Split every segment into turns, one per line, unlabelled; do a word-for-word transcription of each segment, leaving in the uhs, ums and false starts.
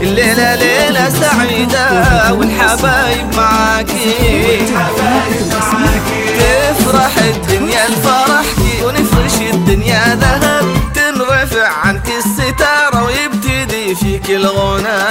الليلة ليلة سعيدة والحبايب معاكي، تفرح الدنيا لفرحكي ونفرش الدنيا ذهب، تنرفع عنك الستارة ويبتدي فيك الغنى.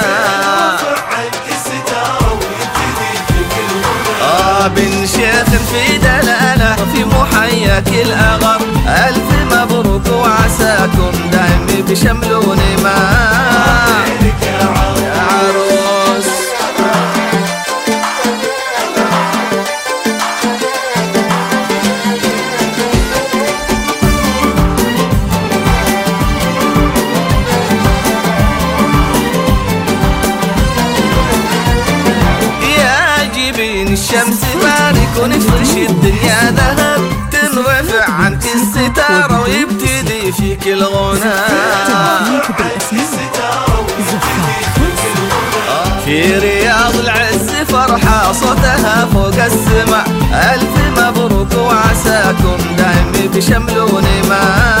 آه بن شيخ في دلالة في محياك الأغر، ألف مبروك وعساكم دايم بشمل ونماء يا عروس. يا جبين الشمس بارك ونفرش الدنيا ذهب، تنرفع عنك الستارة ويبتدي فيك الغنى. في رياض العز فرحة صوتها فوق السماء، ألف مبروك وعساكم دايم بشمل ونماء.